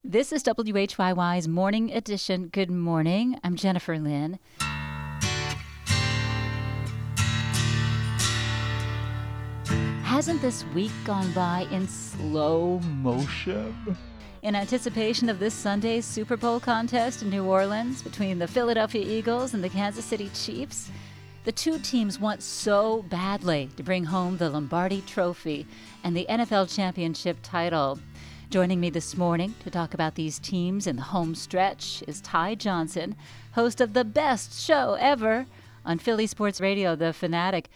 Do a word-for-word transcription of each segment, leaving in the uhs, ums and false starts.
This is W H Y Y's Morning Edition. Good morning. I'm Jennifer Lynn. Hasn't this week gone by in slow motion? In anticipation of this Sunday's Super Bowl contest in New Orleans between the Philadelphia Eagles and the Kansas City Chiefs, the two teams want so badly to bring home the Lombardi Trophy and the N F L Championship title. Joining me this morning to talk about these teams in the home stretch is Ty Johnson, host of the best show ever on Philly Sports Radio, The Fanatic.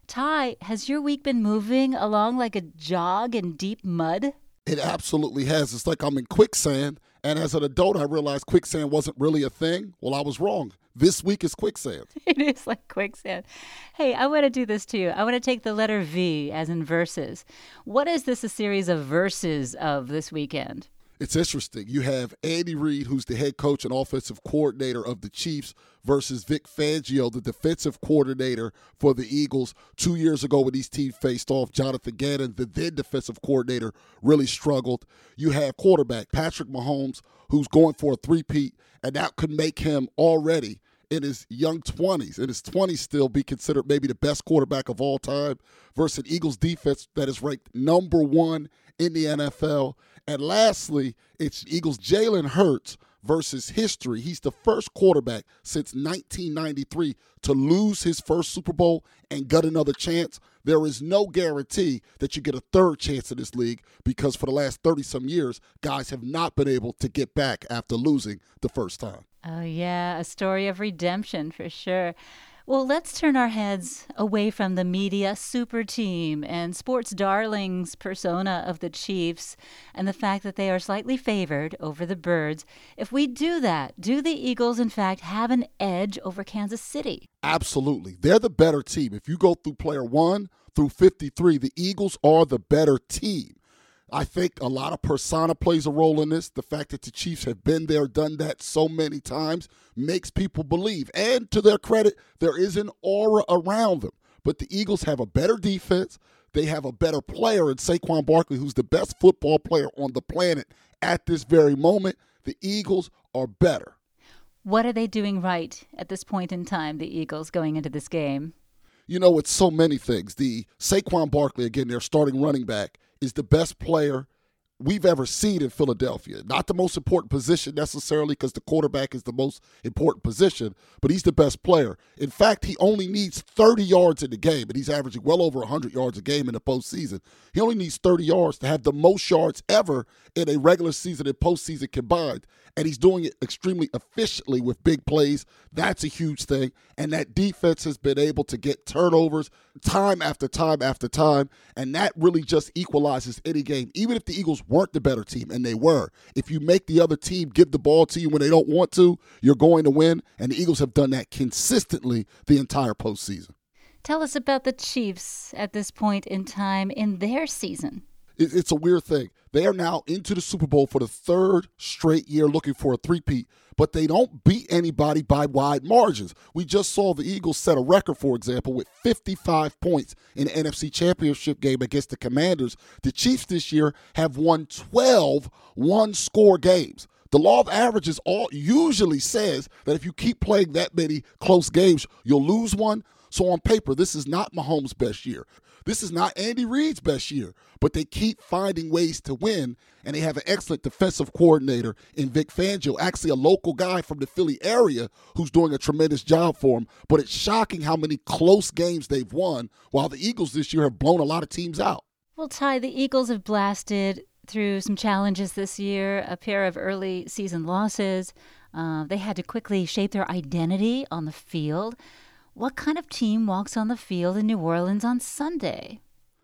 Ty, has your week been moving along like a jog in deep mud? It absolutely has. It's like I'm in quicksand, and as an adult, I realized quicksand wasn't really a thing. Well, I was wrong. This week is quicksand. It is like quicksand. Hey, I want to do this to you. I want to take the letter V, as in verses. What is this a series of verses of this weekend? It's interesting. You have Andy Reid, who's the head coach and offensive coordinator of the Chiefs, versus Vic Fangio, the defensive coordinator for the Eagles. Two years ago when these teams faced off, Jonathan Gannon, the then defensive coordinator, really struggled. You have quarterback Patrick Mahomes, who's going for a three-peat, and that could make him already in his young twenties, in his twenties still, be considered maybe the best quarterback of all time, versus an Eagles defense that is ranked number one in the N F L. And lastly, it's Eagles' Jalen Hurts versus history. He's the first quarterback since nineteen ninety-three to lose his first Super Bowl and get another chance. There is no guarantee that you get a third chance in this league because for the last thirty-some years, guys have not been able to get back after losing the first time. Oh, yeah, a story of redemption for sure. Well, let's turn our heads away from the media super team and sports darlings persona of the Chiefs and the fact that they are slightly favored over the Birds. If we do that, do the Eagles, in fact, have an edge over Kansas City? Absolutely. They're the better team. If you go through player one through fifty-three, the Eagles are the better team. I think a lot of persona plays a role in this. The fact that the Chiefs have been there, done that so many times makes people believe. And to their credit, there is an aura around them. But the Eagles have a better defense. They have a better player in Saquon Barkley, who's the best football player on the planet at this very moment. The Eagles are better. What are they doing right at this point in time, the Eagles, going into this game? You know, it's so many things. The Saquon Barkley, again, their starting running back, is the best player we've ever seen in Philadelphia. Not the most important position necessarily because the quarterback is the most important position, but he's the best player. In fact, he only needs thirty yards in the game, and he's averaging well over one hundred yards a game in the postseason. He only needs thirty yards to have the most yards ever in a regular season and postseason combined, and he's doing it extremely efficiently with big plays. That's a huge thing, and that defense has been able to get turnovers time after time after time, and that really just equalizes any game. Even if the Eagles weren't the better team, and they were, if you make the other team give the ball to you when they don't want to, you're going to win, and the Eagles have done that consistently the entire postseason. Tell us about the Chiefs at this point in time in their season. It's a weird thing. They are now into the Super Bowl for the third straight year looking for a three-peat, but they don't beat anybody by wide margins. We just saw the Eagles set a record, for example, with fifty-five points in the N F C Championship game against the Commanders. The Chiefs this year have won twelve one-score games. The law of averages all usually says that if you keep playing that many close games, you'll lose one. So on paper, this is not Mahomes' best year. This is not Andy Reid's best year, but they keep finding ways to win, and they have an excellent defensive coordinator in Vic Fangio, actually a local guy from the Philly area who's doing a tremendous job for him. But it's shocking how many close games they've won, while the Eagles this year have blown a lot of teams out. Well, Ty, the Eagles have blasted through some challenges this year, a pair of early season losses. Uh, they had to quickly shape their identity on the field. What kind of team walks on the field in New Orleans on Sunday?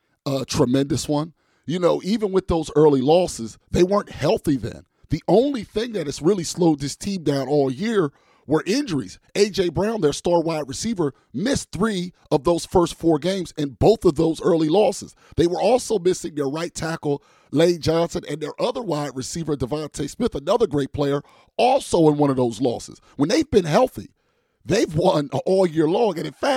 A tremendous one. You know, even with those early losses, they weren't healthy then. The only thing that has really slowed this team down all year were injuries. A J. Brown, their star wide receiver, missed three of those first four games in both of those early losses. They were also missing their right tackle, Lane Johnson, and their other wide receiver, Devontae Smith, another great player, also in one of those losses. When they've been healthy, they've won all year long. And in fact,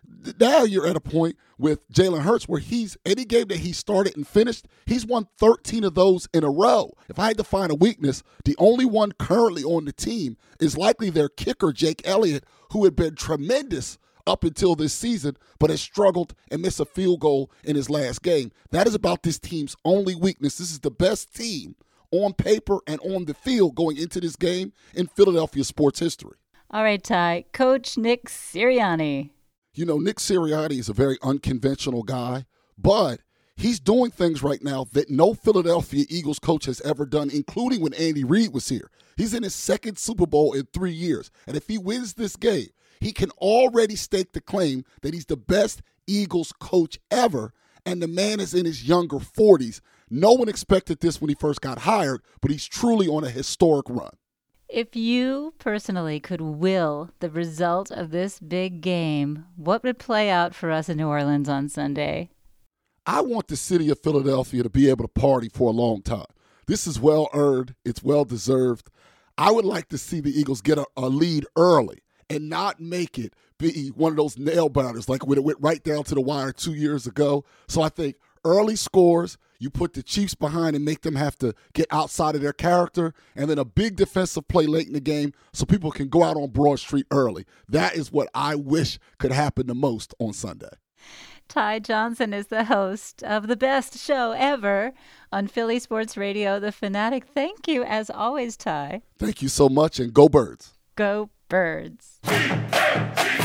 Now you're at a point with Jalen Hurts where he's, any game that he started and finished, he's won thirteen of those in a row. If I had to find a weakness, the only one currently on the team is likely their kicker, Jake Elliott, who had been tremendous up until this season, but has struggled and missed a field goal in his last game. That is about this team's only weakness. This is the best team on paper and on the field going into this game in Philadelphia sports history. All right, Ty. Coach Nick Sirianni. You know, Nick Sirianni is a very unconventional guy, but he's doing things right now that no Philadelphia Eagles coach has ever done, including when Andy Reid was here. He's in his second Super Bowl in three years, and if he wins this game, he can already stake the claim that he's the best Eagles coach ever, and the man is in his younger forties. No one expected this when he first got hired, but he's truly on a historic run. If you personally could will the result of this big game, what would play out for us in New Orleans on Sunday? I want the city of Philadelphia to be able to party for a long time. This is well earned. It's well deserved. I would like to see the Eagles get a, a lead early and not make it be one of those nail biters like when it went right down to the wire two years ago. So I think early scores, you put the Chiefs behind and make them have to get outside of their character, and then a big defensive play late in the game so people can go out on Broad Street early. That is what I wish could happen the most on Sunday. Ty Johnson is the host of the best show ever on Philly Sports Radio, The Fanatic. Thank you, as always, Ty. Thank you so much, and go Birds. Go Birds.